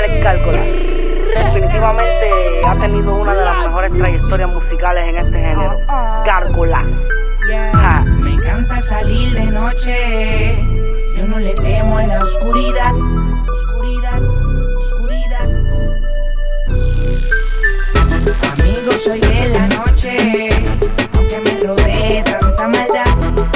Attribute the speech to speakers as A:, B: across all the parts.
A: Alex Gárgolas. Definitivamente ha tenido una de las mejores trayectorias musicales en este género. Gárgolas.
B: Me encanta salir de noche, yo no le temo a la oscuridad. Oscuridad, oscuridad. Amigo, soy de la noche, aunque me rodee tanta maldad.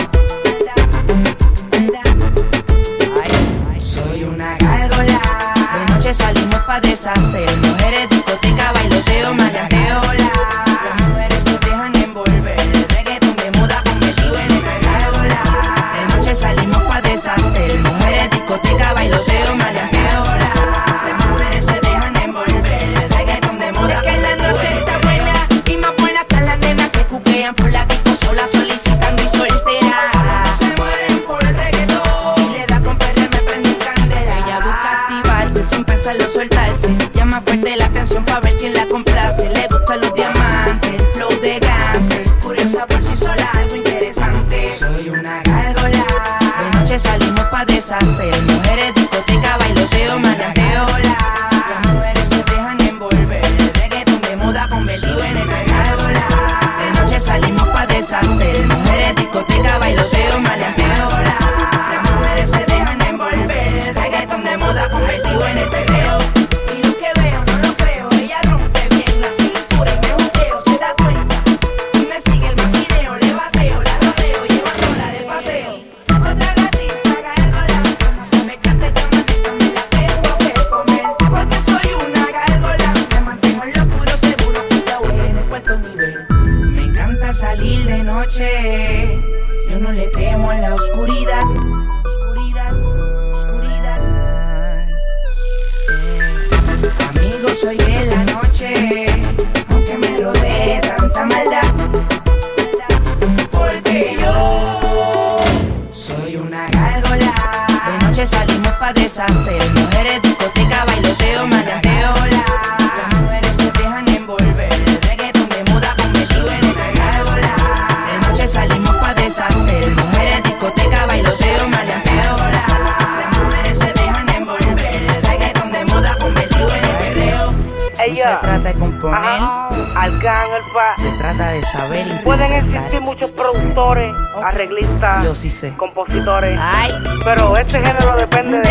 B: Ay, soy una gárgola. De noche salimos pa' deshacer, mujeres, discoteca, bailoteo, maleanteo. Las mujeres se dejan envolver, reggaetón de moda convertido en una gárgola. De noche salimos pa' deshacer, mujeres, discoteca, bailoteo, maleanteo. Las mujeres se dejan envolver, reggaetón de moda. Es que la noche está buena y más buena que las nenas que cuquean por la disco sola solicitando y solteras. Se mueren por el reggaetón y le da con perder, me prende candela. Ella busca activarse sin pensarlo soltarse, llama fuerte la atención pa' ver quién la complace. Le gustan los diamantes, el flow de gangster, curiosa por sí sola, algo interesante. Soy una gárgola. De noche salimos pa' deshacer, mujeres, discoteca, bailoteo, maleanteo. Las mujeres se dejan envolver, reggaetón de moda convertido en una gárgola. De noche salimos pa' deshacer, mujeres, discoteca, bailoteo, maleanteo. Las mujeres se dejan envolver, reggaetón de moda convertido en el deseo. Y lo que veo no lo creo, ella rompe bien la cintura y me juqueo, se da cuenta y me sigue el maquineo, le bateo, la rodeo, llevándola de paseo. Otra gatita gárgola, como se me canta el camarito, me la tengo que comer, porque soy una gárgola. Me mantengo en lo puro, seguro que ya voy en el cuarto nivel. Me encanta salir de noche, yo no le temo a la oscuridad. Oscuridad, oscuridad. Amigo, soy de la noche, aunque me rodee tanta maldad. Porque yo soy una gárgola. De noche salimos pa' deshacer, mujeres, discoteca, bailoteo, maleanteo. Las mujeres se dejan envolver, reggaetón de moda convertido en una gárgola. De noche salimos pa' deshacer, mujeres, discoteca, bailoteo, maleanteo. Las mujeres se dejan envolver, reggaetón de moda convertido en el perreo. No se trata de componer, se trata de saber interpretar.
A: Pueden existir muchos productores, arreglistas,
B: Yo sí sé.
A: compositores,
B: Ay,
A: pero este género depende